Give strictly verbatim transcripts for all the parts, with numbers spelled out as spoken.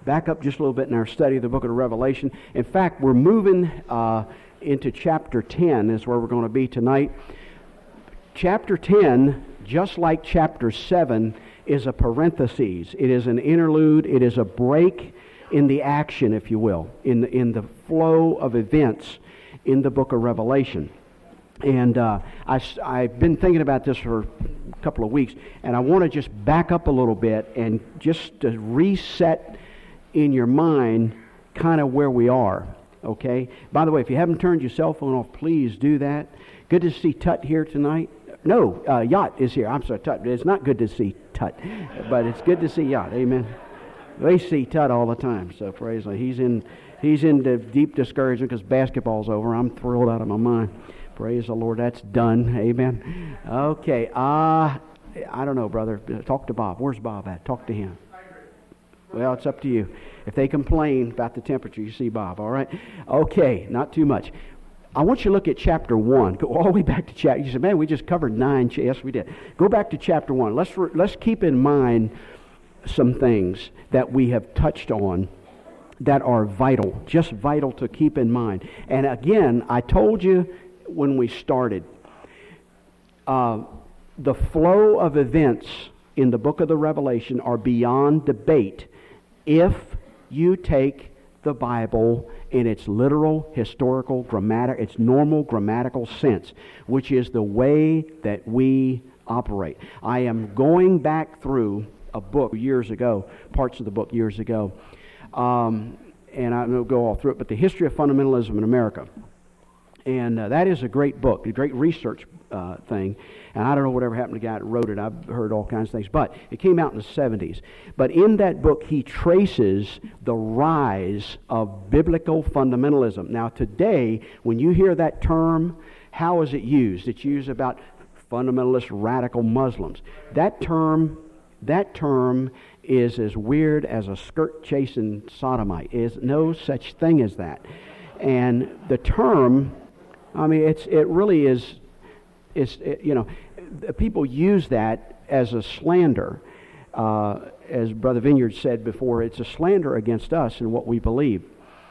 back up just a little bit in our study of the book of the Revelation. In fact, we're moving uh, into chapter ten is where we're going to be tonight. Chapter ten, just like chapter seven, is a parenthesis. It is an interlude. It is a break in the action, if you will, in the, in the flow of events in the book of Revelation. And uh, I, I've been thinking about this for a couple of weeks, and I want to just back up a little bit and just to reset in your mind kind of where we are, okay? By the way, if you haven't turned your cell phone off, please do that. Good to see Tut here tonight. No, uh, Yacht is here. I'm sorry, Tut. It's not good to see Tut, but it's good to see Yacht. Amen. They see Tut all the time, so praise the Lord. He's in, he's in the deep discouragement because basketball's over. I'm thrilled out of my mind. Praise the Lord, that's done. Amen. Okay, uh, I don't know, brother. Talk to Bob. Where's Bob at? Talk to him. Well, it's up to you. If they complain about the temperature, you see Bob, all right? Okay, not too much. I want you to look at chapter one. Go all the way back to chapter. You said, man, we just covered nine. Yes, we did. Go back to chapter one. Let's, re- let's keep in mind some things that we have touched on that are vital, just vital to keep in mind. And again, I told you when we started, uh, the flow of events in the book of the Revelation are beyond debate if you take the Bible in its literal, historical, grammatic, its normal grammatical sense, which is the way that we operate. I am going back through a book years ago, parts of the book years ago, um, and I don't go all through it, but The History of Fundamentalism in America. And uh, that is a great book, a great research uh, thing. And I don't know whatever happened to the guy that wrote it. I've heard all kinds of things. But it came out in the seventies. But in that book, he traces the rise of biblical fundamentalism. Now, today, when you hear that term, how is it used? It's used about fundamentalist radical Muslims. That term, that term is as weird as a skirt-chasing sodomite. There's no such thing as that. And the term, I mean, it's it really is, is it, you know, people use that as a slander. Uh, as Brother Vineyard said before, it's a slander against us and what we believe.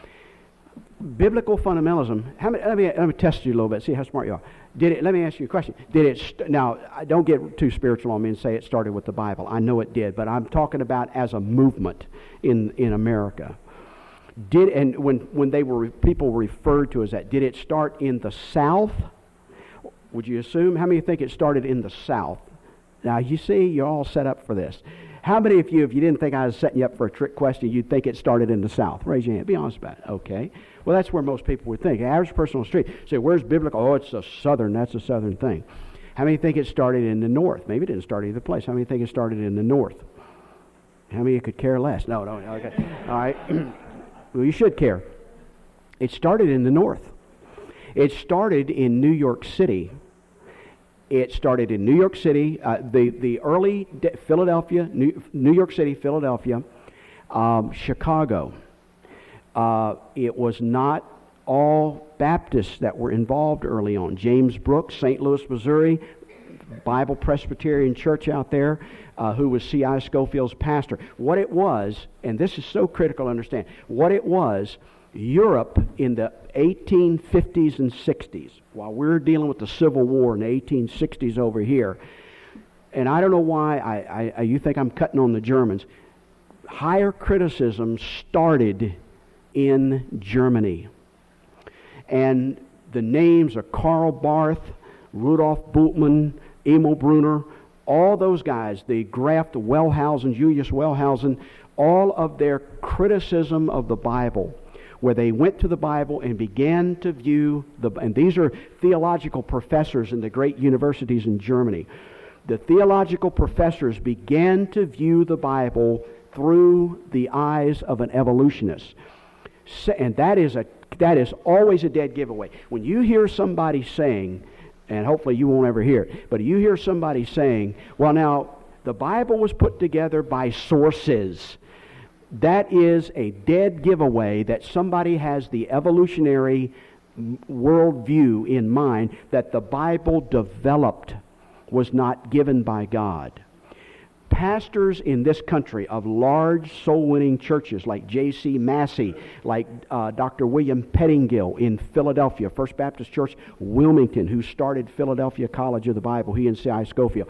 Biblical fundamentalism, how many, let, me, let me test you a little bit, see how smart you are. Did it? Let me ask you a question. Did it, st- now, don't get too spiritual on me and say it started with the Bible. I know it did, but I'm talking about as a movement in, in America. Did and when when they were people referred to as that, did it start in the South? Would you assume? How many think it started in the South? Now you see, you're all set up for this. How many of you, if you didn't think I was setting you up for a trick question, you'd think it started in the South? Raise your hand. Be honest about it. Okay. Well, that's where most people would think. The average person on the street say, "Where's biblical?" Oh, it's a Southern. That's a Southern thing. How many think it started in the North? Maybe it didn't start either place. How many think it started in the North? How many could care less? No, no. Okay. All right. Well, you should care. It started in the North. It started in New York City. It started in New York City, uh, the, the early de- Philadelphia, New, New York City, Philadelphia, um, Chicago. Uh, it was not all Baptists that were involved early on. James Brooks, Saint Louis, Missouri, Bible Presbyterian Church out there, uh, who was C I Scofield's pastor. What it was, and this is so critical to understand, what it was, Europe in the eighteen fifties and sixties, while we're dealing with the Civil War in the eighteen sixties over here, and I don't know why I, I, you think I'm cutting on the Germans, higher criticism started in Germany. And the names are Karl Barth, Rudolf Bultmann, Emil Brunner, all those guys, the Graf, the Wellhausen, Julius Wellhausen, all of their criticism of the Bible, where they went to the Bible and began to view the, and these are theological professors in the great universities in Germany. The theological professors began to view the Bible through the eyes of an evolutionist. And that is a that is always a dead giveaway. When you hear somebody saying, and hopefully you won't ever hear it, but you hear somebody saying, well, now, the Bible was put together by sources. That is a dead giveaway that somebody has the evolutionary worldview in mind that the Bible developed, was not given by God. Pastors in this country of large soul-winning churches like J C Massey, like uh, Doctor William Pettingill in Philadelphia, First Baptist Church, Wilmington, who started Philadelphia College of the Bible, he and C I Scofield.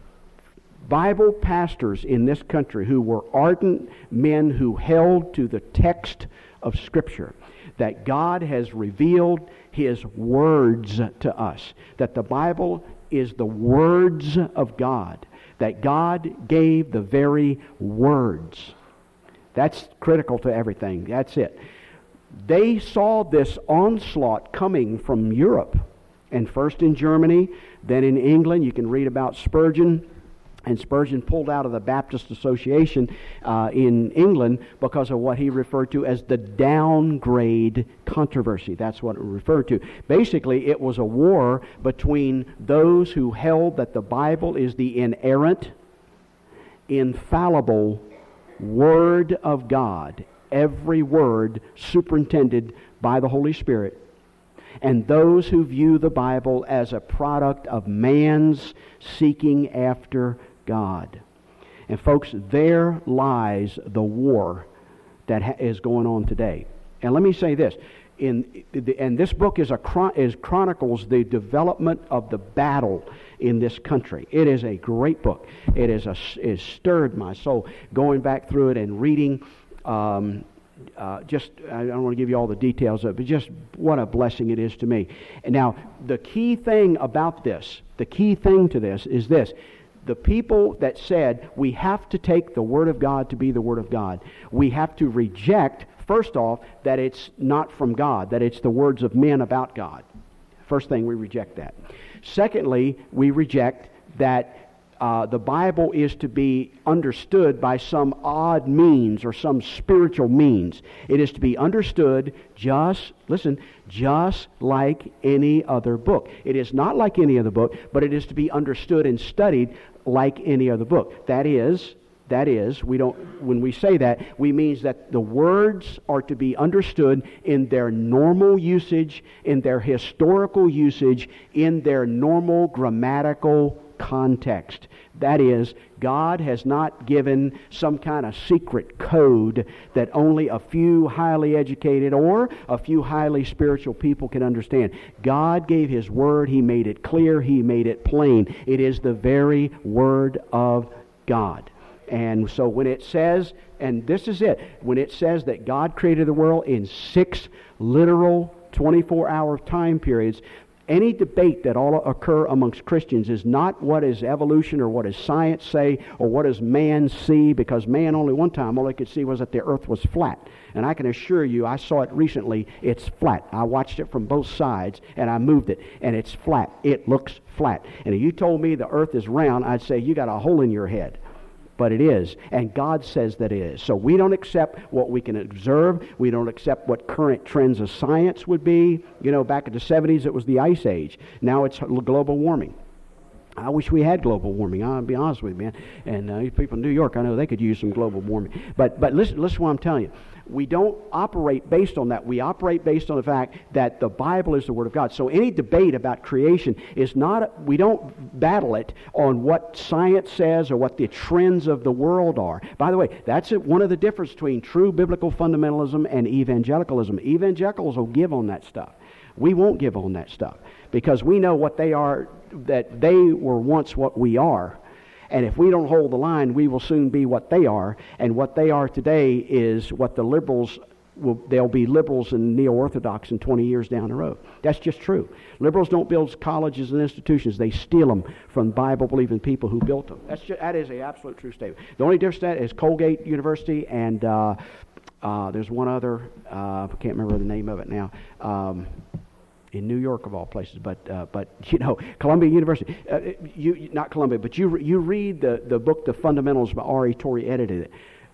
Bible pastors in this country who were ardent men who held to the text of Scripture, that God has revealed His words to us, that the Bible is the words of God, that God gave the very words. That's critical to everything. That's it. They saw this onslaught coming from Europe, and first in Germany, then in England. You can read about Spurgeon. And Spurgeon pulled out of the Baptist Association uh, in England because of what he referred to as the downgrade controversy. That's what it referred to. Basically, it was a war between those who held that the Bible is the inerrant, infallible Word of God, every word superintended by the Holy Spirit, and those who view the Bible as a product of man's seeking after God. And folks, there lies the war that ha- is going on today. And let me say this, in and this book is a chron- is chronicles the development of the battle in this country. It is a great book. It is a it stirred my soul going back through it and reading. Um, Uh, just, I don't want to give you all the details of it, but just what a blessing it is to me. And now, the key thing about this, the key thing to this is this. The people that said, we have to take the Word of God to be the Word of God, we have to reject, first off, that it's not from God, that it's the words of men about God. First thing, we reject that. Secondly, we reject that Uh, the Bible is to be understood by some odd means or some spiritual means. It is to be understood just, listen, just like any other book. It is not like any other book, but it is to be understood and studied like any other book. That is, that is, we don't, when we say that, we means that the words are to be understood in their normal usage, in their historical usage, in their normal grammatical context. That is, God has not given some kind of secret code that only a few highly educated or a few highly spiritual people can understand. God gave His Word. He made it clear. He made it plain. It is the very Word of God. And so when it says, and this is it, when it says that God created the world in six literal twenty-four hour time periods, any debate that ought to occur amongst Christians is not what does evolution or what does science say or what does man see, because man only one time, all he could see was that the earth was flat. And I can assure you, I saw it recently, it's flat. I watched it from both sides and I moved it and it's flat. It looks flat. And if you told me the earth is round, I'd say you got a hole in your head. But it is, and God says that it is. So we don't accept what we can observe. We don't accept what current trends of science would be. You know, back in the seventies, it was the Ice Age. Now it's global warming. I wish we had global warming. I'll be honest with you, man. And uh, people in New York, I know they could use some global warming. But but listen, listen to what I'm telling you. We don't operate based on that. We operate based on the fact that the Bible is the Word of God. So any debate about creation is not, we don't battle it on what science says or what the trends of the world are. By the way, that's one of the differences between true biblical fundamentalism and evangelicalism. Evangelicals will give on that stuff. We won't give on that stuff because we know what they are, that they were once what we are. And if we don't hold the line, we will soon be what they are. And what they are today is what the liberals will, they'll be liberals and neo-orthodox in twenty years down the road. That's just true. Liberals don't build colleges and institutions. They steal them from Bible-believing people who built them. That's just, that is an absolute true statement. The only difference that is Colgate University and uh, uh, there's one other, uh, I can't remember the name of it now, um, in New York of all places, but uh, but you know, Columbia University, uh, you not Columbia, but you you read the, the book The Fundamentals by R E Torrey, edited it.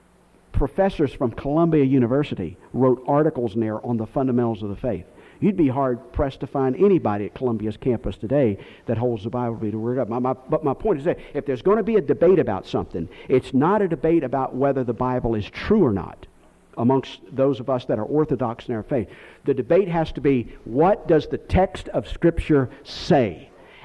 Professors from Columbia University wrote articles in there on the fundamentals of the faith. You'd be hard pressed to find anybody at Columbia's campus today that holds the Bible to be the Word of God. My, my, but my point is that if there's going to be a debate about something, it's not a debate about whether the Bible is true or not. Amongst those of us that are orthodox in our faith, the debate has to be, what does the text of Scripture say?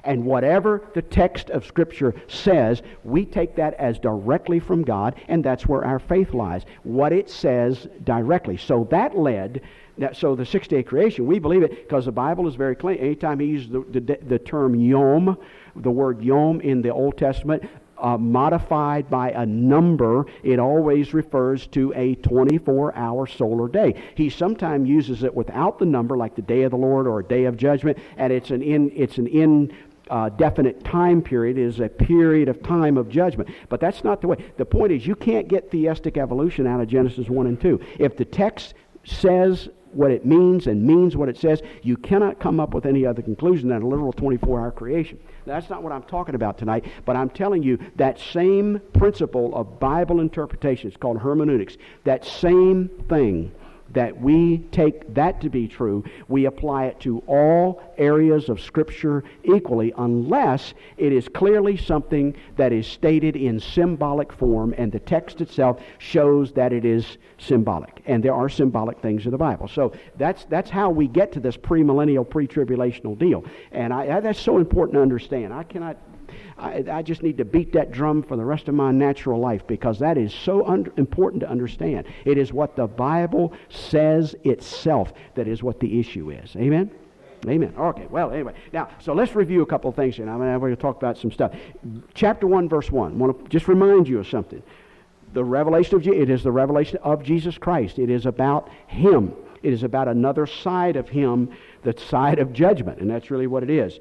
And whatever the text of Scripture says, we take that as directly from God, and that's where our faith lies. What it says directly. So that led, so the six-day creation, we believe it because the Bible is very clear. Anytime he uses the, the, the term yom, the word yom in the Old Testament, Uh, modified by a number, it always refers to a twenty-four hour solar day. He sometimes uses it without the number, like the day of the Lord or a day of judgment, and it's an in it's an indefinite uh, time period. It is a period of time of judgment. But that's not the way. The point is, you can't get theistic evolution out of Genesis one and two. If the text says what it means and means what it says, you cannot come up with any other conclusion than a literal twenty-four hour creation. That's not what I'm talking about tonight, but I'm telling you that same principle of Bible interpretation, it's called hermeneutics, that same thing, that we take that to be true, we apply it to all areas of Scripture equally, unless it is clearly something that is stated in symbolic form, and the text itself shows that it is symbolic. And there are symbolic things in the Bible. So that's that's how we get to this premillennial, pre-tribulational deal. And I, I, that's so important to understand. I cannot... I, I just need to beat that drum for the rest of my natural life, because that is so un- important to understand. It is what the Bible says itself that is what the issue is. Amen? Amen. Okay, well, anyway. Now, so let's review a couple of things here. Now, we're going to talk about some stuff. Chapter one, verse one. I want to just remind you of something. The revelation of Je- it is the revelation of Jesus Christ. It is about Him. It is about another side of Him, the side of judgment, and that's really what it is.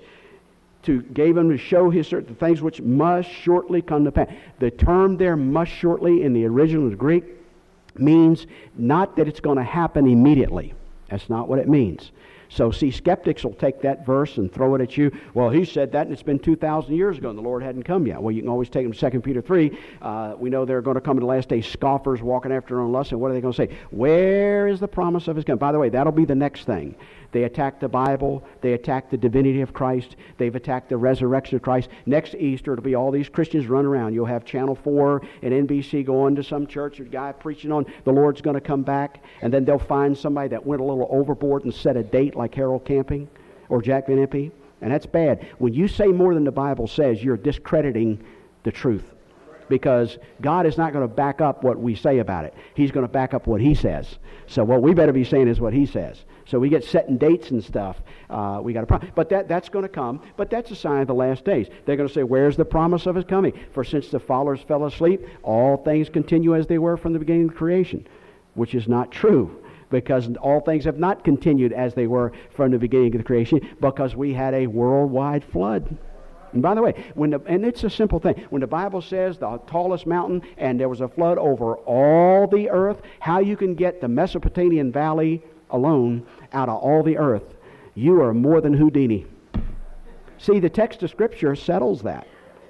To gave him to show his certain things which must shortly come to pass. The term there, must shortly, in the original Greek, means not that it's going to happen immediately. That's not what it means. So, see, skeptics will take that verse and throw it at you. Well, he said that, and it's been two thousand years ago, and the Lord hadn't come yet. Well, you can always take them to Second Peter three. Uh, we know they're going to come in the last days, scoffers walking after their own lust, and what are they going to say? Where is the promise of His coming? By the way, that'll be the next thing. They attack the Bible. They attack the divinity of Christ. They've attacked the resurrection of Christ. Next Easter, it'll be all these Christians run around. You'll have Channel four and N B C going to some church, a guy preaching on the Lord's going to come back, and then they'll find somebody that went a little overboard and set a date like Harold Camping or Jack Van Impe, and that's bad. When you say more than the Bible says, you're discrediting the truth, because God is not going to back up what we say about it. He's going to back up what He says. So what we better be saying is what He says. So we get setting dates and stuff. Uh, we got a problem. But that, that's going to come. But that's a sign of the last days. They're going to say, where's the promise of His coming? For since the fathers fell asleep, all things continue as they were from the beginning of creation, which is not true, because all things have not continued as they were from the beginning of the creation, because we had a worldwide flood. And by the way, when the, and it's a simple thing. When the Bible says the tallest mountain and there was a flood over all the earth, how you can get the Mesopotamian Valley alone out of all the earth, you are more than Houdini. See, the text of Scripture settles that.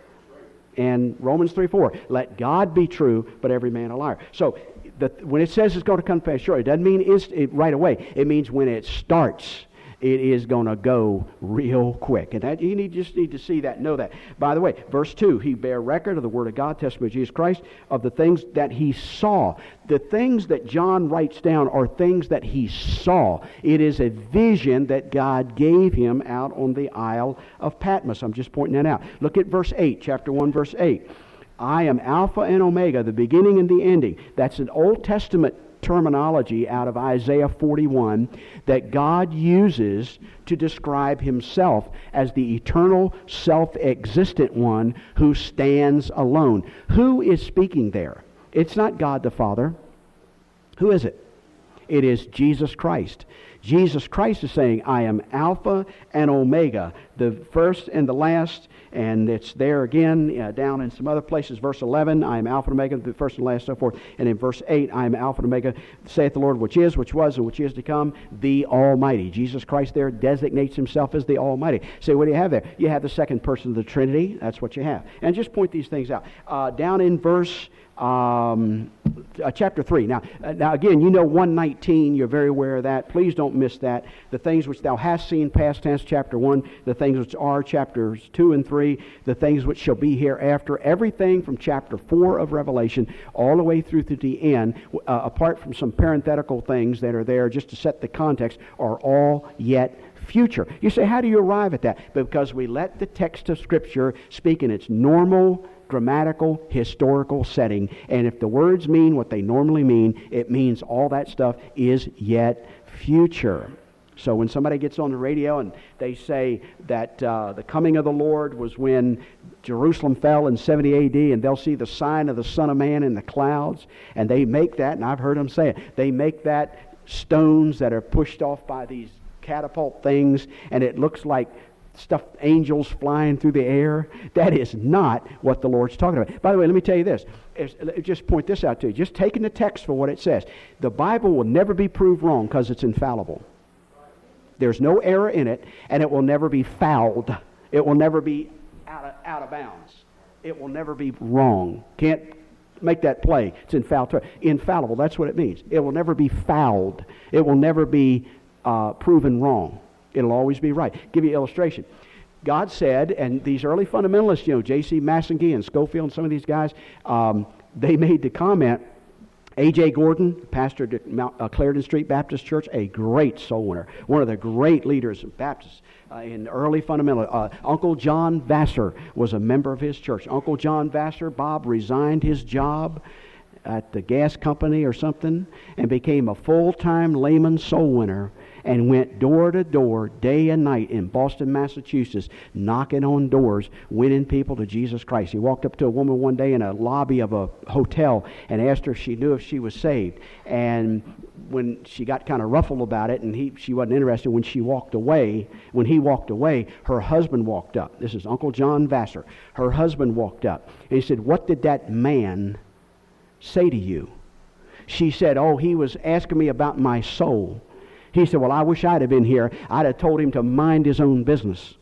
And Romans three four, let God be true, but every man a liar. So the, when it says it's going to come to pass shortly, it doesn't mean it's, it, right away. It means when it starts, it is going to go real quick. And that, you need, just need to see that, know that. By the way, verse two, he bare record of the Word of God, testimony of Jesus Christ, of the things that he saw. The things that John writes down are things that he saw. It is a vision that God gave him out on the Isle of Patmos. I'm just pointing that out. Look at verse eight, chapter one, verse eight. I am Alpha and Omega, the beginning and the ending. That's an Old Testament terminology out of Isaiah forty-one that God uses to describe Himself as the eternal, self-existent one who stands alone. Who is speaking there? It's not God the Father. Who is it? It is Jesus Christ. Jesus Christ is saying, I am Alpha and Omega, the first and the last. And it's there again, uh, down in some other places. Verse eleven, I am Alpha and Omega, the first and last, so forth. And in verse eight, I am Alpha and Omega, saith the Lord, which is, which was, and which is to come, the Almighty. Jesus Christ there designates Himself as the Almighty. So what do you have there? You have the second person of the Trinity. That's what you have. And just point these things out. Uh, down in verse um, uh, chapter three. Now, uh, now again, you know one nineteen, you're very aware of that. Please don't don't miss that. The things which thou hast seen, past tense, chapter one. The things which are, chapters two and three. The things which shall be hereafter. Everything from chapter four of Revelation all the way through to the end, uh, apart from some parenthetical things that are there just to set the context, are all yet future. You say, how do you arrive at that? Because we let the text of Scripture speak in its normal, grammatical, historical setting. And if the words mean what they normally mean, it means all that stuff is yet future. So when somebody gets on the radio and they say that uh, the coming of the Lord was when Jerusalem fell in seventy A D, and they'll see the sign of the Son of Man in the clouds, and they make that, and I've heard them say it, they make that stones that are pushed off by these catapult things, and it looks like stuffed angels flying through the air. That is not what the Lord's talking about. By the way, let me tell you this. Just point this out to you. Just taking the text for what it says. The Bible will never be proved wrong because it's infallible. There's no error in it, and it will never be fouled. It will never be out of, out of bounds. It will never be wrong. Can't make that play. It's infallible. Infallible, that's what it means. It will never be fouled. It will never be uh, proven wrong. It'll always be right. Give you an illustration. God said, and these early fundamentalists, you know, J C Massengi and Schofield and some of these guys, um, they made the comment, A J Gordon, pastor at Mount, uh, Clarendon Street Baptist Church, a great soul winner, one of the great leaders of Baptists uh, in early fundamental. Uh, Uncle John Vassar was a member of his church. Uncle John Vassar, Bob, resigned his job at the gas company or something and became a full-time layman soul winner, and went door to door, day and night in Boston, Massachusetts, knocking on doors, winning people to Jesus Christ. He walked up to a woman one day in a lobby of a hotel and asked her if she knew if she was saved. And when she got kind of ruffled about it, and he she wasn't interested, when she walked away, when he walked away, her husband walked up. This is Uncle John Vassar. Her husband walked up, and he said, "What did that man say to you?" She said, "Oh, he was asking me about my soul." He said, "Well, I wish I'd have been here. I'd have told him to mind his own business."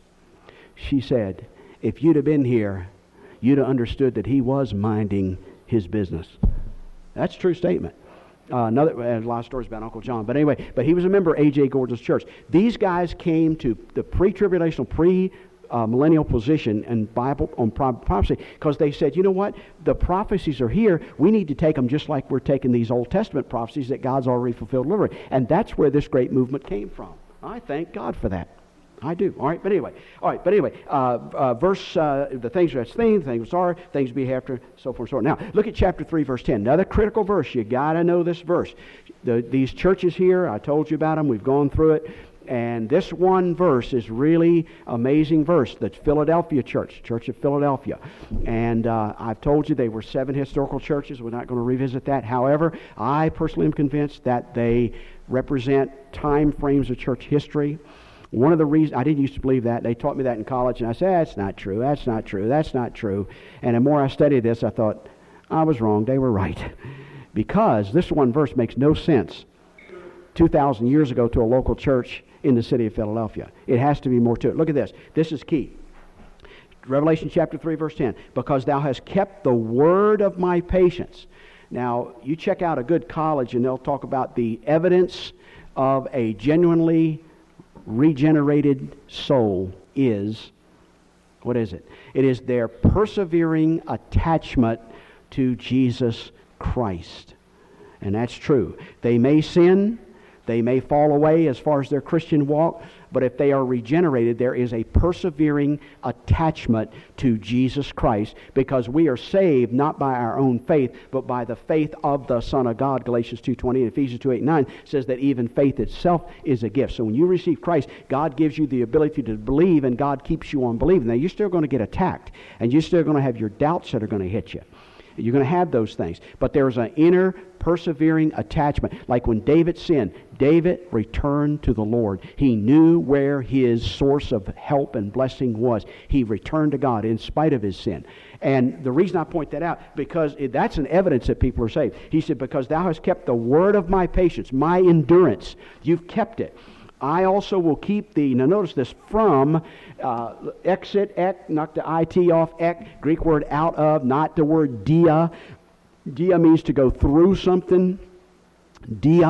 She said, "If you'd have been here, you'd have understood that he was minding his business." That's a true statement. Uh, another, uh, a lot of stories about Uncle John. But anyway, but he was a member of A J Gordon's church. These guys came to the pre-tribulational, pre- Uh, millennial position in Bible on prophecy because they said, you know what, the prophecies are here. We need to take them just like we're taking these Old Testament prophecies that God's already fulfilled literally. And that's where this great movement came from. I thank God for that. I do. All right, but anyway, all right, but anyway, uh, uh, verse, uh, the things that's seen, the things are, things be after, so forth and so on. Now, look at chapter three, verse ten. Another critical verse. You got to know this verse. The, these churches here, I told you about them. We've gone through it. And this one verse is really amazing verse. The Philadelphia church, Church of Philadelphia. And uh, I've told you they were seven historical churches. We're not going to revisit that. However, I personally am convinced that they represent time frames of church history. One of the reasons, I didn't used to believe that. They taught me that in college, and I said, that's not true, that's not true, that's not true. And the more I studied this, I thought, I was wrong, they were right. Because this one verse makes no sense two thousand years ago to a local church in the city of Philadelphia. It has to be more to it. Look at this. This is key. Revelation chapter three, verse ten. Because thou hast kept the word of my patience. Now, you check out a good college and they'll talk about the evidence of a genuinely regenerated soul is, what is it? It is their persevering attachment to Jesus Christ. And that's true. They may sin. They may fall away as far as their Christian walk, but if they are regenerated, there is a persevering attachment to Jesus Christ, because we are saved not by our own faith, but by the faith of the Son of God. Galatians two twenty and Ephesians two eight and nine says that even faith itself is a gift. So when you receive Christ, God gives you the ability to believe, and God keeps you on believing. Now, you're still going to get attacked, and you're still going to have your doubts that are going to hit you. You're going to have those things. But there's an inner persevering attachment. Like when David sinned, David returned to the Lord. He knew where his source of help and blessing was. He returned to God in spite of his sin. And the reason I point that out, because it, that's an evidence that people are saved. He said, because thou hast kept the word of my patience, my endurance. You've kept it. I also will keep thee. Now notice this, from, uh, exit, ek, knock the I T off, ek, Greek word out of, not the word dia. Dia means to go through something. Dia,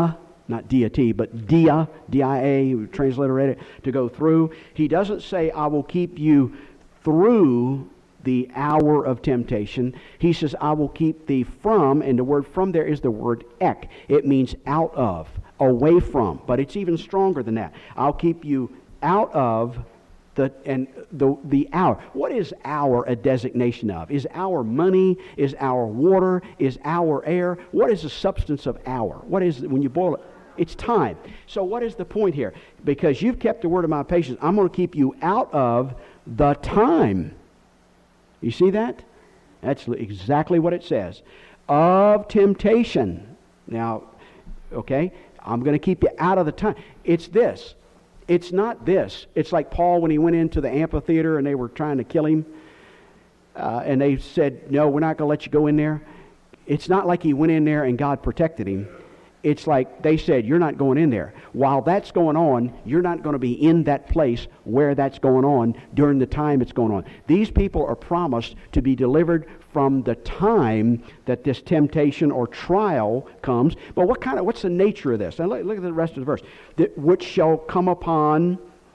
not deity, but dia, D I A, transliterated it, to go through. He doesn't say, I will keep you through the hour of temptation. He says, I will keep thee from, and the word from there is the word ek. It means out of, away from, but it's even stronger than that. I'll keep you out of the and the the hour. What is hour a designation of? Is hour money? Is hour water? Is hour air? What is the substance of hour? What is, when you boil it? It's time. So what is the point here? Because you've kept the word of my patience, I'm going to keep you out of the time. You see that? That's exactly what it says. Of temptation. Now, okay, I'm going to keep you out of the time. It's this. It's not this. It's like Paul when he went into the amphitheater and they were trying to kill him. Uh, and they said, no, we're not going to let you go in there. It's not like he went in there and God protected him. It's like they said, you're not going in there. While that's going on, you're not going to be in that place where that's going on during the time it's going on. These people are promised to be delivered from the time that this temptation or trial comes. But what kind of, what's the nature of this? Now look, look at the rest of the verse. That which shall come upon,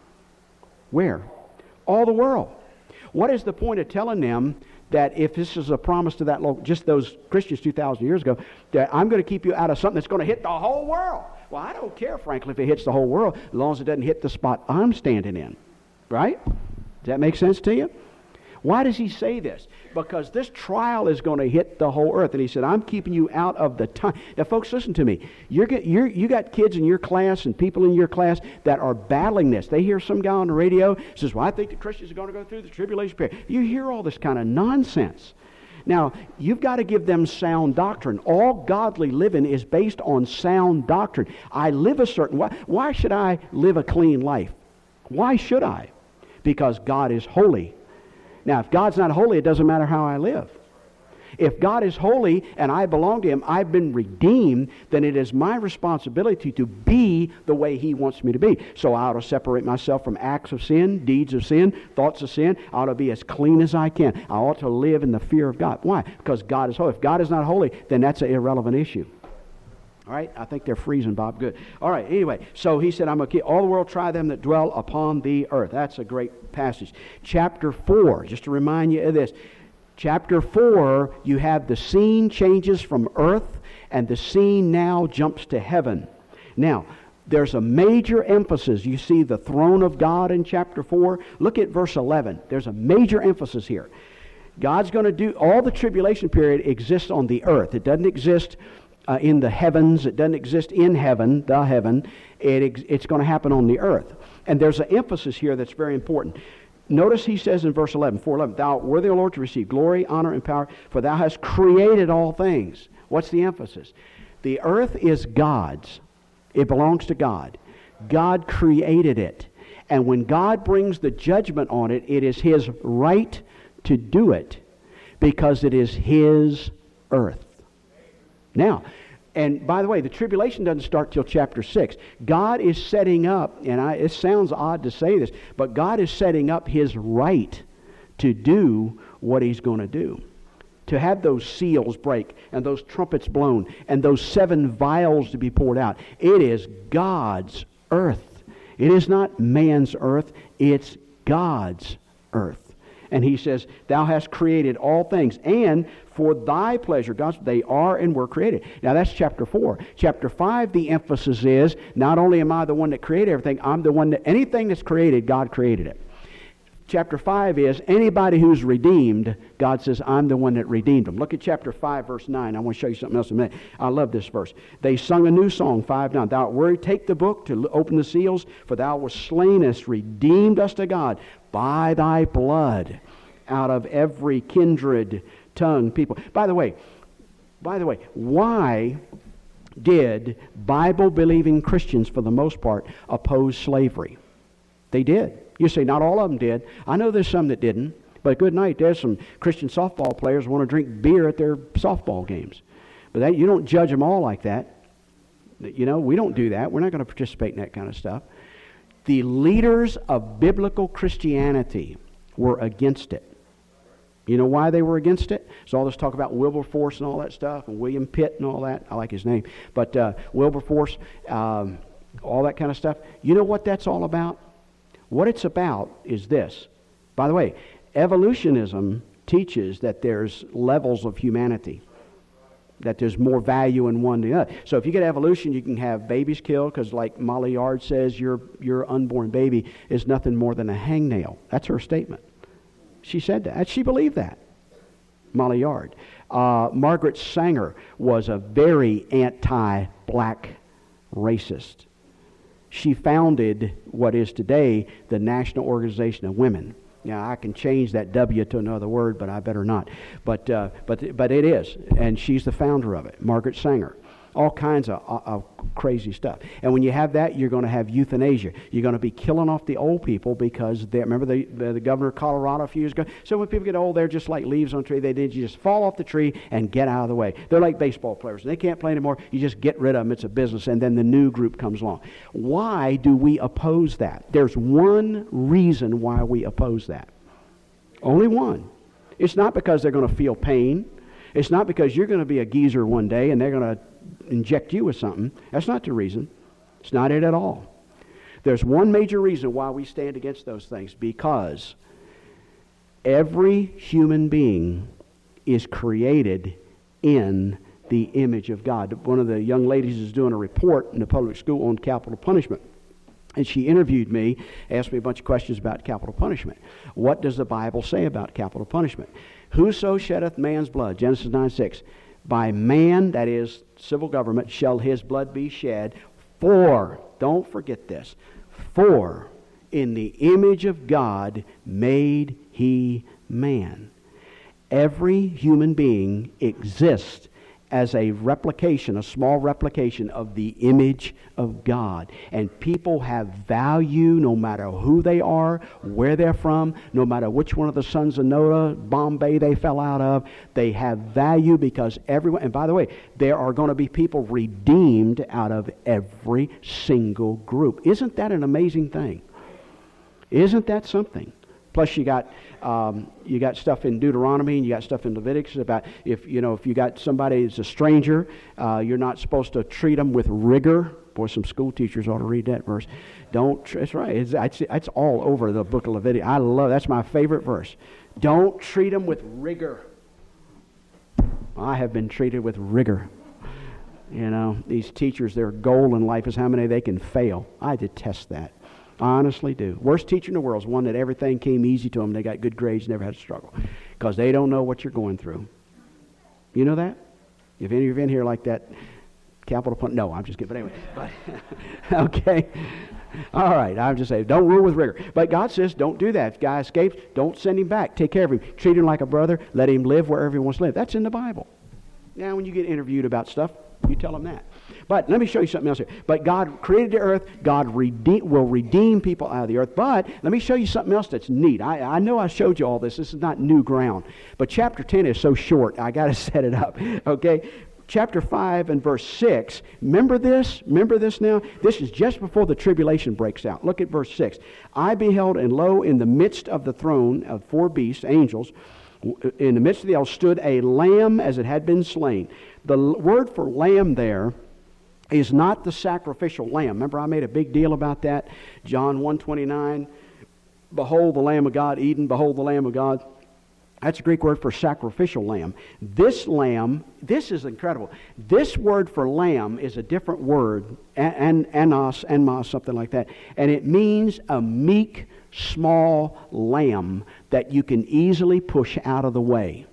where? All the world. What is the point of telling them that if this is a promise to that local, just those Christians two thousand years ago, that I'm going to keep you out of something that's going to hit the whole world? Well, I don't care, frankly, if it hits the whole world, as long as it doesn't hit the spot I'm standing in. Right? Does that make sense to you? Why does he say this? Because this trial is going to hit the whole earth. And he said, I'm keeping you out of the time. Now, folks, listen to me. You're, you're, you got kids in your class and people in your class that are battling this. They hear some guy on the radio says, well, I think the Christians are going to go through the tribulation period. You hear all this kind of nonsense. Now, you've got to give them sound doctrine. All godly living is based on sound doctrine. I live a certain way. Why should I live a clean life? Why should I? Because God is holy. Now, if God's not holy, it doesn't matter how I live. If God is holy and I belong to Him, I've been redeemed, then it is my responsibility to be the way He wants me to be. So I ought to separate myself from acts of sin, deeds of sin, thoughts of sin. I ought to be as clean as I can. I ought to live in the fear of God. Why? Because God is holy. If God is not holy, then that's an irrelevant issue. All right? I think they're freezing, Bob. Good. All right. Anyway, so he said, I'm going to keep all the world, try them that dwell upon the earth. That's a great passage. Chapter four, just to remind you of this. Chapter four, you have the scene changes from earth, and the scene now jumps to heaven. Now, there's a major emphasis. You see the throne of God in chapter four. Look at verse eleven. There's a major emphasis here. God's going to do, all the tribulation period exists on the earth. It doesn't exist Uh, in the heavens. It doesn't exist in heaven, the heaven. It ex- it's going to happen on the earth. And there's an emphasis here that's very important. Notice he says in verse eleven, four eleven, Thou art worthy, O Lord, to receive glory, honor, and power, for Thou hast created all things. What's the emphasis? The earth is God's. It belongs to God. God created it. And when God brings the judgment on it, it is His right to do it because it is His earth. Now, and by the way, the tribulation doesn't start till chapter six. God is setting up, and I, it sounds odd to say this, but God is setting up His right to do what He's going to do. To have those seals break, and those trumpets blown, and those seven vials to be poured out. It is God's earth. It is not man's earth, it's God's earth. And he says, Thou hast created all things, and for Thy pleasure, God, they are and were created. Now that's chapter four. Chapter five, the emphasis is, not only am I the one that created everything, I'm the one that, anything that's created, God created it. Chapter five is, anybody who's redeemed, God says, I'm the one that redeemed them. Look at chapter five, verse nine. I want to show you something else in a minute. I love this verse. They sung a new song, five nine. Thou art worthy, take the book to open the seals, for Thou wast slain, hast redeemed us to God by Thy blood out of every kindred, tongue, people. By the way, by the way, why did Bible-believing Christians, for the most part, oppose slavery? They did. You say not all of them did. I know there's some that didn't, but good night. There's some Christian softball players who want to drink beer at their softball games. But that, you don't judge them all like that. You know, we don't do that. We're not going to participate in that kind of stuff. The leaders of biblical Christianity were against it. You know why they were against it? So all this talk about Wilberforce and all that stuff, and William Pitt and all that. I like his name. But uh, Wilberforce, um, all that kind of stuff. You know what that's all about? What it's about is this. By the way, evolutionism teaches that there's levels of humanity, that there's more value in one than the other. So if you get evolution, you can have babies killed, because like Molly Yard says, your, your unborn baby is nothing more than a hangnail. That's her statement. She said that. She believed that. Molly Yard. Uh, Margaret Sanger was a very anti-black racist. She founded what is today the National Organization of Women. Now, I can change that W to another word, but I better not. But uh, but but it is, and she's the founder of it, Margaret Sanger. All kinds of, of crazy stuff. And when you have that, you're going to have euthanasia. You're going to be killing off the old people because they, remember the, the, the governor of Colorado a few years ago? So when people get old, they're just like leaves on a tree. They did you just fall off the tree and get out of the way. They're like baseball players. They can't play anymore. You just get rid of them. It's a business. And then the new group comes along. Why do we oppose that? There's one reason why we oppose that. Only one. It's not because they're going to feel pain. It's not because you're going to be a geezer one day and they're going to inject you with something. That's not the reason. It's not it at all. There's one major reason why we stand against those things, because every human being is created in the image of God. One of the young ladies is doing a report in the public school on capital punishment. And she interviewed me, asked me a bunch of questions about capital punishment. What does the Bible say about capital punishment? Whoso sheddeth man's blood, Genesis nine six, by man, that is, civil government, shall his blood be shed, for, don't forget this, for in the image of God made he man. Every human being exists as a replication, a small replication of the image of God. And people have value no matter who they are, where they're from, no matter which one of the sons of Noah, Bombay they fell out of. They have value because everyone, and by the way, there are going to be people redeemed out of every single group. Isn't that an amazing thing? Isn't that something? Plus, you got um, you got stuff in Deuteronomy and you got stuff in Leviticus about if you know if you got somebody that's a stranger, uh, you're not supposed to treat them with rigor. Boy, some school teachers ought to read that verse. Don't. That's right. It's, it's, it's all over the book of Leviticus. I love. That's my favorite verse. Don't treat them with rigor. I have been treated with rigor. You know, these teachers, their goal in life is how many they can fail. I detest that. I honestly do. Worst teacher in the world is one that everything came easy to them. They got good grades, never had to struggle. Because they don't know what you're going through. You know that? If any of you have been here like that, capital punishment. No, I'm just kidding. But anyway. But, okay. All right. I'm just saying, don't rule with rigor. But God says, don't do that. If the guy escapes, don't send him back. Take care of him. Treat him like a brother. Let him live wherever he wants to live. That's in the Bible. Now, when you get interviewed about stuff, you tell them that. But let me show you something else here. But God created the earth. God redeem, will redeem people out of the earth. But let me show you something else that's neat. I, I know I showed you all this. This is not new ground. But chapter ten is so short. I got to set it up. Okay? Chapter five and verse six. Remember this? Remember this now? This is just before the tribulation breaks out. Look at verse six. I beheld, and lo, in the midst of the throne of four beasts, angels, in the midst of the elders stood a lamb as it had been slain. The word for lamb there is not the sacrificial lamb. Remember, I made a big deal about that. John one twenty-nine, behold the Lamb of God, Eden, behold the Lamb of God. That's a Greek word for sacrificial lamb. This lamb, this is incredible. This word for lamb is a different word, an, anos, anmos, something like that. And it means a meek, small lamb that you can easily push out of the way.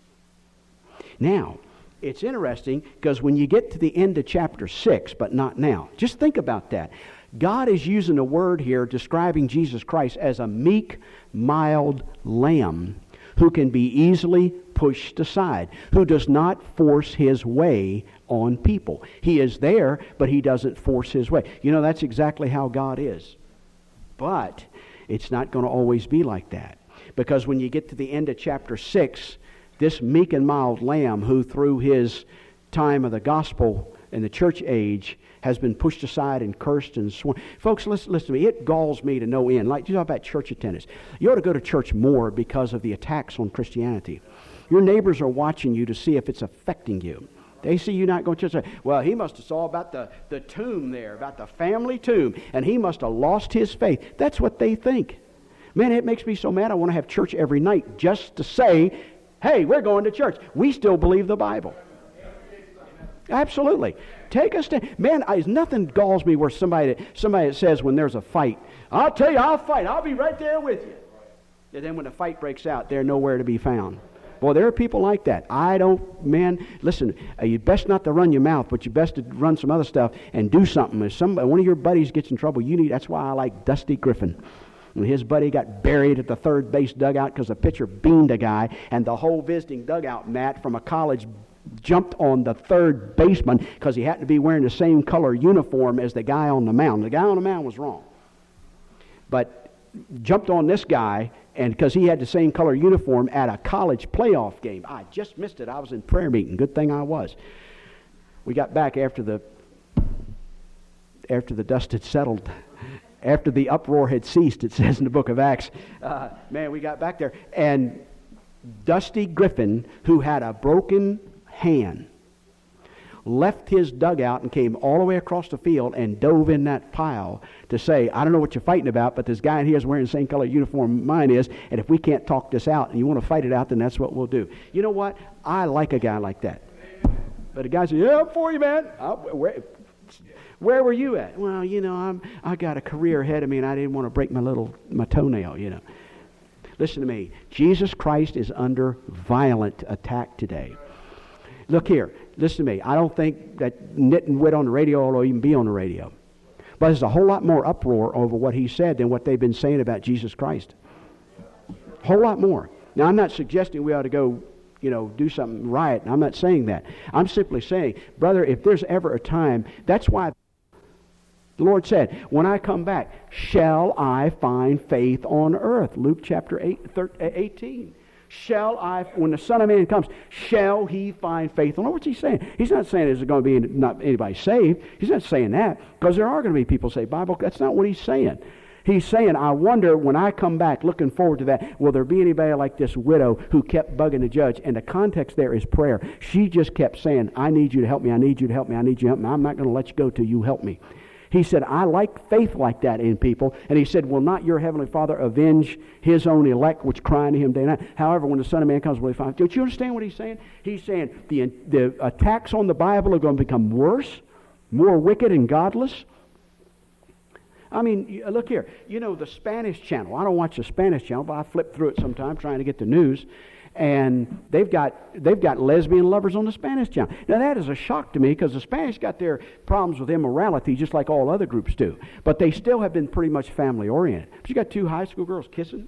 Now, it's interesting because when you get to the end of chapter six, but not now, just think about that. God is using a word here describing Jesus Christ as a meek, mild lamb who can be easily pushed aside, who does not force his way on people. He is there, but he doesn't force his way. You know, that's exactly how God is. But it's not going to always be like that. Because when you get to the end of chapter six, this meek and mild lamb who through his time of the gospel in the church age has been pushed aside and cursed and sworn. Folks, listen, listen to me. It galls me to no end. Like, you talk about church attendance. You ought to go to church more because of the attacks on Christianity. Your neighbors are watching you to see if it's affecting you. They see you not going to church. Well, he must have saw about the, the tomb there, about the family tomb, and he must have lost his faith. That's what they think. Man, it makes me so mad. I want to have church every night just to say, hey, we're going to church. We still believe the Bible. Absolutely. Take a stand. Man, I, nothing galls me where somebody, somebody that says when there's a fight, I'll tell you, I'll fight. I'll be right there with you. And then when the fight breaks out, they're nowhere to be found. Boy, there are people like that. I don't, man, listen, uh, you best not to run your mouth, but you best to run some other stuff and do something. If somebody, one of your buddies gets in trouble, you need, that's why I like Dusty Griffin. When his buddy got buried at the third base dugout because the pitcher beamed a guy, and the whole visiting dugout mat from a college jumped on the third baseman because he happened to be wearing the same color uniform as the guy on the mound. The guy on the mound was wrong. But jumped on this guy, and because he had the same color uniform at a college playoff game. I just missed it. I was in prayer meeting. Good thing I was. We got back after the after the dust had settled. After the uproar had ceased, it says in the book of Acts. Uh, man, we got back there. And Dusty Griffin, who had a broken hand, left his dugout and came all the way across the field and dove in that pile to say, I don't know what you're fighting about, but this guy in here is wearing the same color uniform mine is, and if we can't talk this out and you want to fight it out, then that's what we'll do. You know what? I like a guy like that. But a guy says, yeah, I'm for you, man. I'll, where, where were you at? Well, you know, I'm, I got a career ahead of me, and I didn't want to break my little my toenail, you know. Listen to me. Jesus Christ is under violent attack today. Look here. Listen to me. I don't think that Nit and Wit on the radio will even be on the radio. But there's a whole lot more uproar over what he said than what they've been saying about Jesus Christ. A whole lot more. Now, I'm not suggesting we ought to go, you know, do something riot. I'm not saying that. I'm simply saying, brother, if there's ever a time, that's why the Lord said, when I come back, shall I find faith on earth? Luke chapter eight, eighteen. Shall I, when the Son of Man comes, shall he find faith on earth? What's he saying? He's not saying there's going to be any, not anybody saved. He's not saying that, because there are going to be people say Bible. That's not what he's saying. He's saying, I wonder when I come back, looking forward to that, will there be anybody like this widow who kept bugging the judge? And the context there is prayer. She just kept saying, I need you to help me. I need you to help me. I need you to help me. I'm not going to let you go till you help me. He said, I like faith like that in people. And he said, will not your heavenly Father avenge his own elect, which cry unto him day and night? However, when the Son of Man comes, will he find? Don't you understand what he's saying? He's saying the, the attacks on the Bible are going to become worse, more wicked and godless. I mean, look here. You know, the Spanish channel. I don't watch the Spanish channel, but I flip through it sometimes trying to get the news. And they've got they've got lesbian lovers on the Spanish channel. Now that is a shock to me, because the Spanish got their problems with immorality just like all other groups do. But they still have been pretty much family oriented. But you got two high school girls kissing.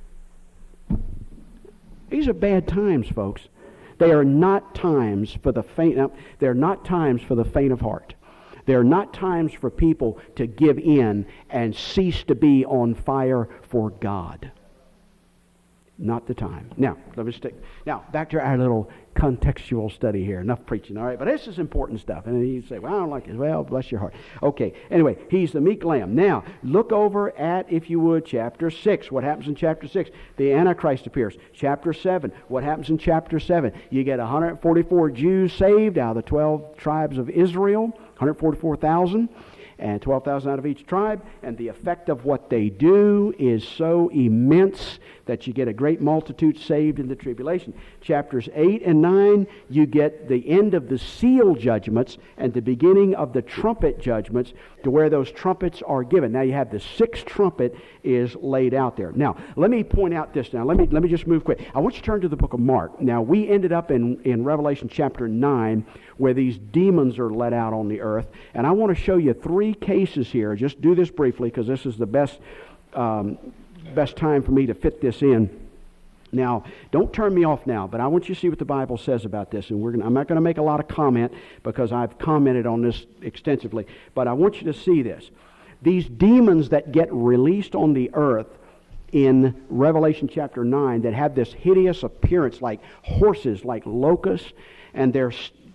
These are bad times, folks. They are not times for the faint. Now, they're not times for the faint of heart. They're not times for people to give in and cease to be on fire for God. Not the time. Now, let me stick. Now, back to our little contextual study here. Enough preaching, all right? But this is important stuff. And you say, well, I don't like it. Well, bless your heart. Okay, anyway, he's the meek lamb. Now, look over at, if you would, chapter six. What happens in chapter six? The Antichrist appears. Chapter seven. What happens in chapter seven? You get one hundred forty-four Jews saved out of the twelve tribes of Israel, one hundred forty-four thousand. And twelve thousand out of each tribe, and the effect of what they do is so immense that you get a great multitude saved in the tribulation. Chapters eight and nine, you get the end of the seal judgments and the beginning of the trumpet judgments, to where those trumpets are given. Now you have the sixth trumpet is laid out there. Now, let me point out this now. Let me let me just move quick. I want you to turn to the book of Mark. Now, we ended up in, in Revelation chapter nine, where these demons are let out on the earth. And I want to show you three cases here. Just do this briefly, because this is the best um, best time for me to fit this in. Now, don't turn me off now, but I want you to see what the Bible says about this. And we're gonna, I'm not going to make a lot of comment, because I've commented on this extensively. But I want you to see this. These demons that get released on the earth in Revelation chapter nine, that have this hideous appearance like horses, like locusts, and they're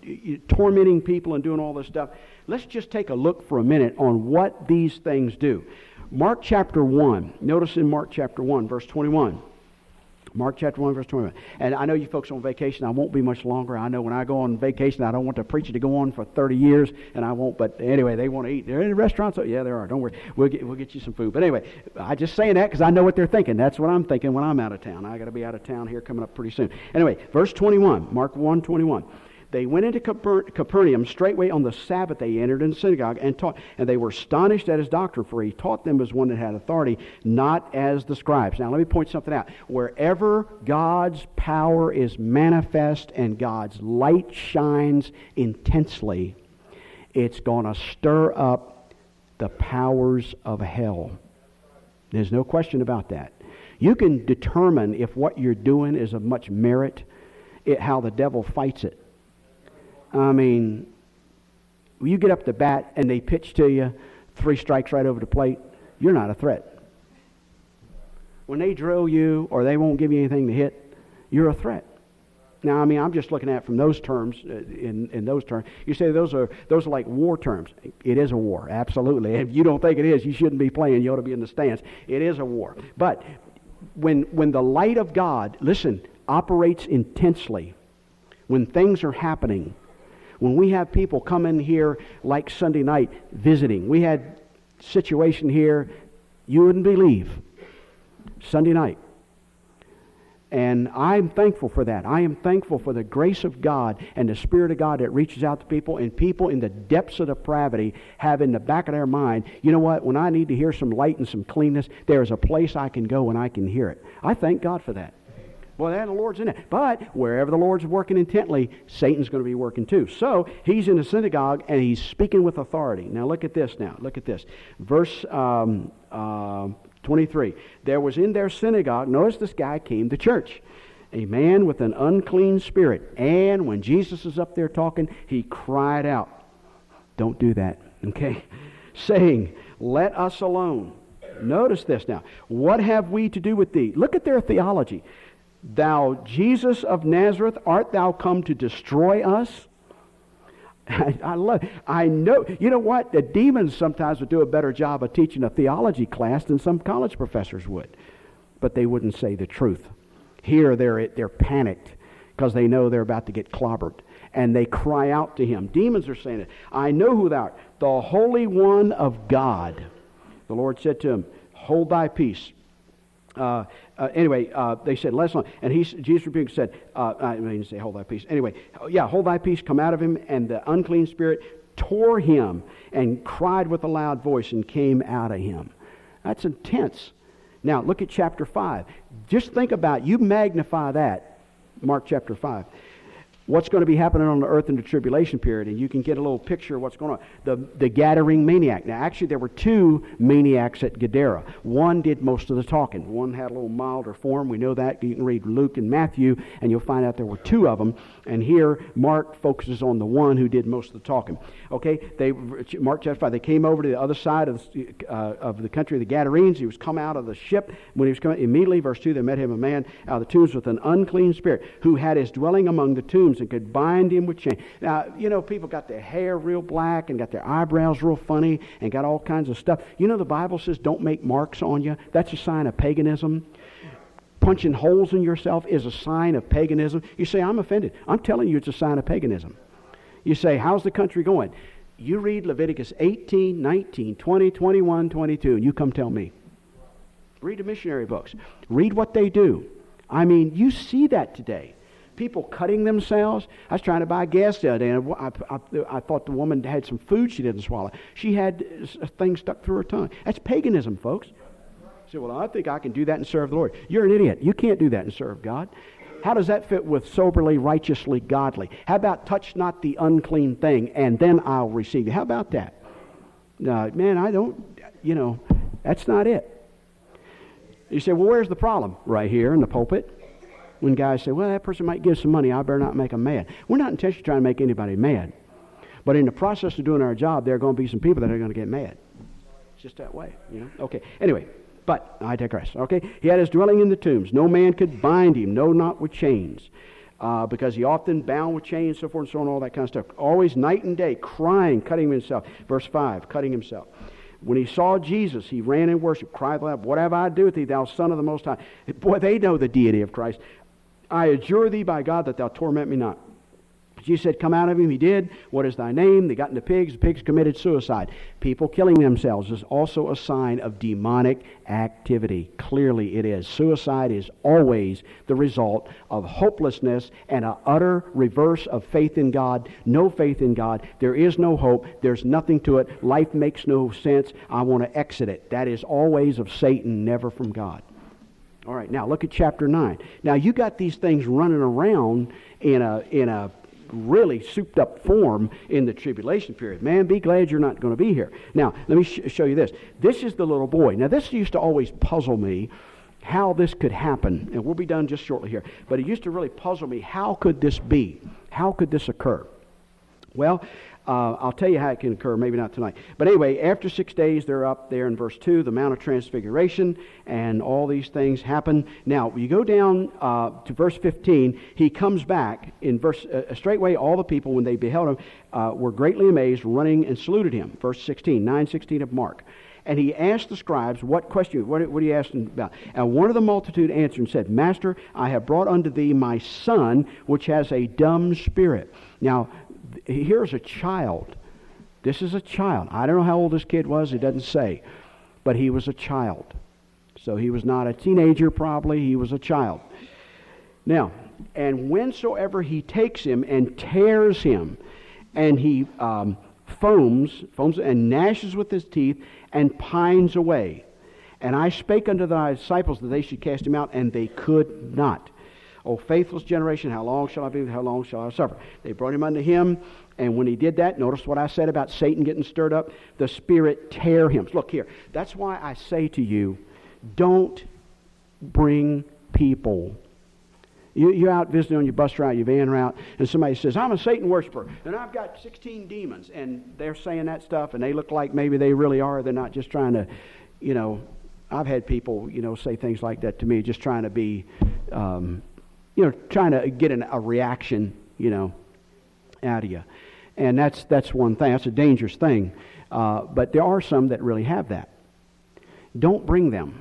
tormenting people and doing all this stuff. Let's just take a look for a minute on what these things do. Mark chapter one. Notice in Mark chapter one, verse twenty-one. Mark chapter one, verse twenty-one. And I know you folks on vacation, I won't be much longer. I know when I go on vacation, I don't want the preacher to go on for thirty years, and I won't. But anyway, they want to eat. There are any restaurants? Oh, yeah, there are. Don't worry. We'll get, we'll get you some food. But anyway, I just saying that because I know what they're thinking. That's what I'm thinking when I'm out of town. I got to be out of town here coming up pretty soon. Anyway, verse twenty-one, Mark one, twenty-one. They went into Capernaum. Straightway on the Sabbath they entered in the synagogue and taught. And they were astonished at his doctrine, for he taught them as one that had authority, not as the scribes. Now let me point something out. Wherever God's power is manifest and God's light shines intensely, it's going to stir up the powers of hell. There's no question about that. You can determine if what you're doing is of much merit, it, how the devil fights it. I mean, you get up to bat and they pitch to you three strikes right over the plate, you're not a threat. When they drill you or they won't give you anything to hit, you're a threat. Now, I mean, I'm just looking at it from those terms, uh, in, in those terms. You say those are those are like war terms. It is a war, absolutely. If you don't think it is, you shouldn't be playing. You ought to be in the stands. It is a war. But when when the light of God, listen, operates intensely, when things are happening, when we have people come in here like Sunday night visiting, we had a situation here you wouldn't believe, Sunday night. And I'm thankful for that. I am thankful for the grace of God and the Spirit of God that reaches out to people, and people in the depths of depravity have in the back of their mind, you know what, when I need to hear some light and some cleanness, there is a place I can go and I can hear it. I thank God for that. Well, that the Lord's in it. But wherever the Lord's working intently, Satan's going to be working too. So he's in the synagogue and he's speaking with authority. Now look at this now. Look at this. Verse um, uh, twenty-three. There was in their synagogue, notice this guy came to church, a man with an unclean spirit. And when Jesus is up there talking, he cried out. Don't do that, okay? Saying, let us alone. Notice this now. What have we to do with thee? Look at their theology. Thou Jesus of Nazareth, art thou come to destroy us? I, I love. I know. You know what? The demons sometimes would do a better job of teaching a theology class than some college professors would, but they wouldn't say the truth. Here, they're they're panicked because they know they're about to get clobbered, and they cry out to him. Demons are saying it. I know who thou art, the Holy One of God. The Lord said to him, hold thy peace. Uh, uh, anyway, uh, they said, let us alone. And he, Jesus rebuked and said, uh, I mean, say, hold thy peace. Anyway, yeah, hold thy peace, come out of him. And the unclean spirit tore him and cried with a loud voice and came out of him. That's intense. Now, look at chapter five. Just think about, you magnify that, Mark chapter five. What's going to be happening on the earth in the tribulation period, and you can get a little picture of what's going on. The, the Gadarene maniac. Now, actually, there were two maniacs at Gadara. One did most of the talking. One had a little milder form. We know that. You can read Luke and Matthew, and you'll find out there were two of them. And here, Mark focuses on the one who did most of the talking. Okay, they Mark chapter five. They came over to the other side of the, uh, of the country of the Gadarenes. He was come out of the ship. When he was coming, immediately, verse two, they met him a man out of the tombs with an unclean spirit, who had his dwelling among the tombs, and could bind him with chains. Now, you know, people got their hair real black and got their eyebrows real funny and got all kinds of stuff. You know, the Bible says don't make marks on you. That's a sign of paganism. Punching holes in yourself is a sign of paganism. You say, I'm offended. I'm telling you it's a sign of paganism. You say, how's the country going? You read Leviticus eighteen, nineteen, twenty, twenty-one, twenty-two, and you come tell me. Read the missionary books. Read what they do. I mean, you see that today. People cutting themselves. I was trying to buy gas the other day, and I, I, I thought the woman had some food she didn't swallow. She had a thing stuck through her tongue. That's paganism, folks. You say, well, I think I can do that and serve the Lord. You're an idiot. You can't do that and serve God. How does that fit with soberly, righteously, godly? How about touch not the unclean thing, and then I'll receive you? How about that? No, man, I don't, you know, that's not it. You say, well, where's the problem? Right here in the pulpit. When guys say, well, that person might give some money, I better not make them mad. We're not intentionally trying to make anybody mad. But in the process of doing our job, there are going to be some people that are going to get mad. It's just that way, you know. Okay, anyway, but I digress, okay. He had his dwelling in the tombs. No man could bind him, no, not with chains. uh, because he often bound with chains, so forth and so on, all that kind of stuff. Always night and day, crying, cutting himself. Verse five, cutting himself. When he saw Jesus, he ran in worship, cried aloud, "What have I to do with thee, thou Son of the Most High?" Boy, they know the deity of Christ. "I adjure thee by God that thou torment me not." Jesus said, "Come out of him." He did. "What is thy name?" They got into pigs. The pigs committed suicide. People killing themselves is also a sign of demonic activity. Clearly it is. Suicide is always the result of hopelessness and an utter reverse of faith in God. No faith in God. There is no hope. There's nothing to it. Life makes no sense. I want to exit it. That is always of Satan, never from God. All right, now look at chapter nine. Now you got these things running around in a in a really souped up form in the tribulation period. Man, be glad you're not going to be here. Now, let me sh- show you this. This is the little boy. Now, this used to always puzzle me, how this could happen. And we'll be done just shortly here. But it used to really puzzle me, how could this be? How could this occur? Well, uh, I'll tell you how it can occur, maybe not tonight. But anyway, after six days, they're up there in verse two, the Mount of Transfiguration, and all these things happen. Now, you go down uh, to verse fifteen, he comes back. In verse, uh, straightway all the people, when they beheld him, uh, were greatly amazed, running and saluted him. Verse sixteen, nine sixteen of Mark. And he asked the scribes, what question, what, what are you asking about? And one of the multitude answered and said, "Master, I have brought unto thee my son, which has a dumb spirit." Now, here's a child. This is a child. I don't know how old this kid was. It doesn't say. But he was a child. So he was not a teenager probably. He was a child. Now, and whensoever he takes him and tears him, and he um, foams, foams and gnashes with his teeth, and pines away. And I spake unto thy disciples that they should cast him out, and they could not. "O faithless generation, how long shall I be? How long shall I suffer?" They brought him unto him, and when he did that, notice what I said about Satan getting stirred up. The Spirit tear him. Look here. That's why I say to you, don't bring people. You, you're out visiting on your bus route, your van route, and somebody says, "I'm a Satan worshiper, and I've got sixteen demons," and they're saying that stuff, and they look like maybe they really are. They're not just trying to, you know, I've had people, you know, say things like that to me, just trying to be... Um, you know, trying to get an, a reaction, you know, out of you. And that's that's one thing. That's a dangerous thing. Uh, but there are some that really have that. Don't bring them.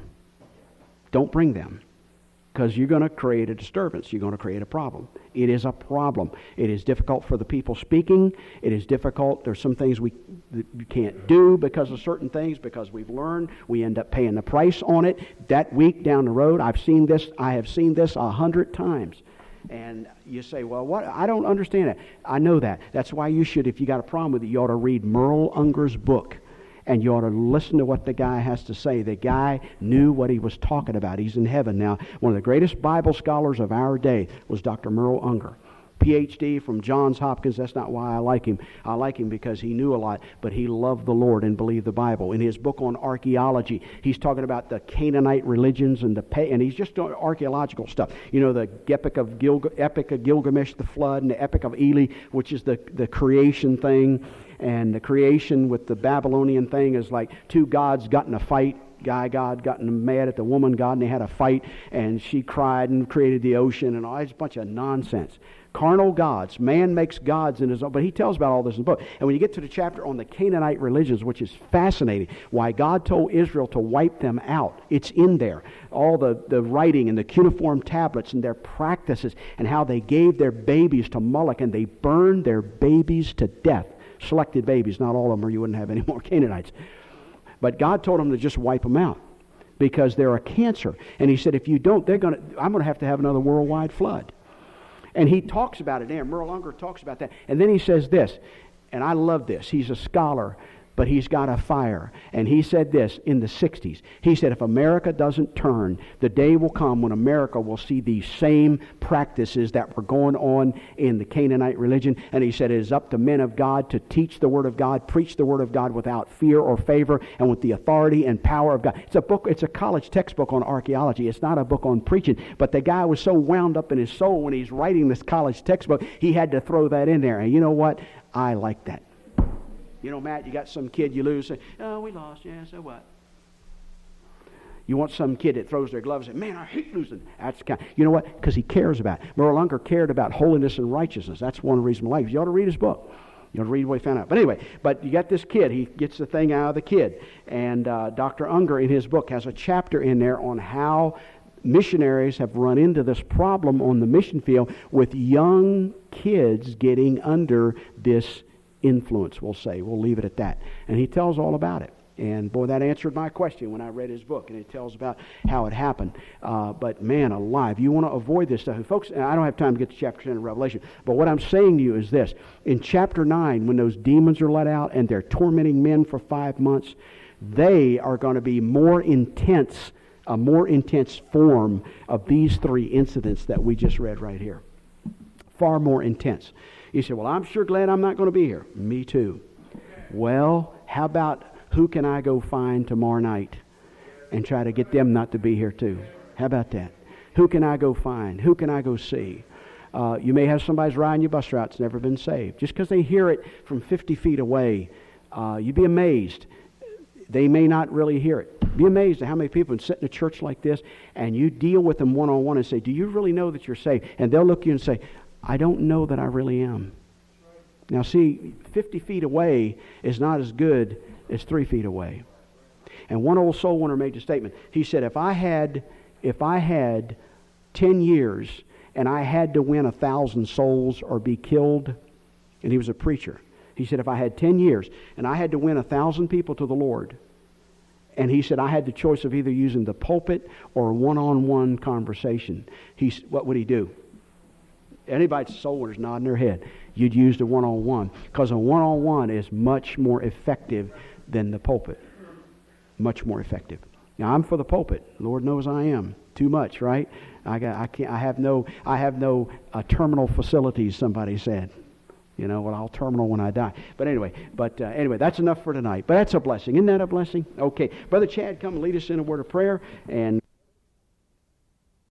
Don't bring them. Because you're going to create a disturbance. You're going to create a problem. It is a problem. It is difficult for the people speaking. It is difficult. There's some things we, we can't do because of certain things, because we've learned. We end up paying the price on it. That week down the road, I've seen this. I have seen this a hundred times. And you say, "Well, what? I don't understand it." I know that. That's why you should, if you got a problem with it, you ought to read Merle Unger's book. And you ought to listen to what the guy has to say. The guy knew what he was talking about. He's in heaven now. One of the greatest Bible scholars of our day was Doctor Merle Unger. P H D from Johns Hopkins. That's not why I like him. I like him because he knew a lot, but he loved the Lord and believed the Bible. In his book on archaeology, he's talking about the Canaanite religions and the pay, and he's just doing archaeological stuff. You know, the Epic of, Gilg- Epic of Gilgamesh, the flood, and the Epic of Ely, which is the, the creation thing. And the creation with the Babylonian thing is like two gods got in a fight. Guy God got mad at the woman God, and they had a fight, and she cried and created the ocean, and all this bunch of nonsense. Carnal gods. Man makes gods in his own, but he tells about all this in the book. And when you get to the chapter on the Canaanite religions, which is fascinating, why God told Israel to wipe them out, it's in there. All the, the writing and the cuneiform tablets and their practices, and how they gave their babies to Moloch, and they burned their babies to death. Selected babies, not all of them, or you wouldn't have any more Canaanites. But God told them to just wipe them out because they're a cancer. And he said, if you don't, they're going to, I'm going to have to have another worldwide flood. And he talks about it there. Merle Unger talks about that. And then he says this, and I love this. He's a scholar, but he's got a fire. And he said this in the sixties. He said, if America doesn't turn, the day will come when America will see these same practices that were going on in the Canaanite religion. And he said, it is up to men of God to teach the Word of God, preach the Word of God without fear or favor, and with the authority and power of God. It's a book, it's a college textbook on archaeology. It's not a book on preaching. But the guy was so wound up in his soul when he's writing this college textbook, he had to throw that in there. And you know what? I like that. You know, Matt, you got some kid you lose. Say, oh, we lost. Yeah, so what? You want some kid that throws their gloves and, man, I hate losing. That's the kind. You know what? Because he cares about it. Merle Unger cared about holiness and righteousness. That's one reason why. You ought to read his book. You ought to read what he found out. But anyway, but you got this kid. He gets the thing out of the kid. And uh, Doctor Unger, in his book, has a chapter in there on how missionaries have run into this problem on the mission field with young kids getting under this influence, we'll say. We'll leave it at that. And he tells all about it. And boy, that answered my question when I read his book, and it tells about how it happened. Uh, but man alive, you want to avoid this stuff. And folks, I don't have time to get to chapter ten of Revelation, but what I'm saying to you is this. In chapter nine, when those demons are let out and they're tormenting men for five months, they are going to be more intense, a more intense form of these three incidents that we just read right here. Far more intense. You say, well, I'm sure glad I'm not going to be here. Me too. Well, how about who can I go find tomorrow night and try to get them not to be here too? How about that? Who can I go find? Who can I go see? Uh, you may have somebody's riding your bus route that's never been saved. Just because they hear it from fifty feet away, uh, you'd be amazed. They may not really hear it. Be amazed at how many people sit in a church like this and you deal with them one-on-one and say, do you really know that you're saved? And they'll look at you and say, I don't know that I really am. Now see, fifty feet away is not as good as three feet away. And one old soul winner made the statement. He said, if I had, if I had ten years and I had to win a thousand souls or be killed, and he was a preacher. He said, if I had ten years and I had to win a thousand people to the Lord, and he said, I had the choice of either using the pulpit or a one-on-one conversation, he, what would he do? Anybody's soul winner's nodding their head. You'd use the one-on-one, because a one-on-one is much more effective than the pulpit. Much more effective. Now I'm for the pulpit. Lord knows I am. Too much, right? I got. I can't. I have no. I have no uh, terminal facilities. Somebody said. You know, well, I'll terminal when I die. But anyway. But uh, anyway, that's enough for tonight. But that's a blessing. Isn't that a blessing? Okay, Brother Chad, come and lead us in a word of prayer and.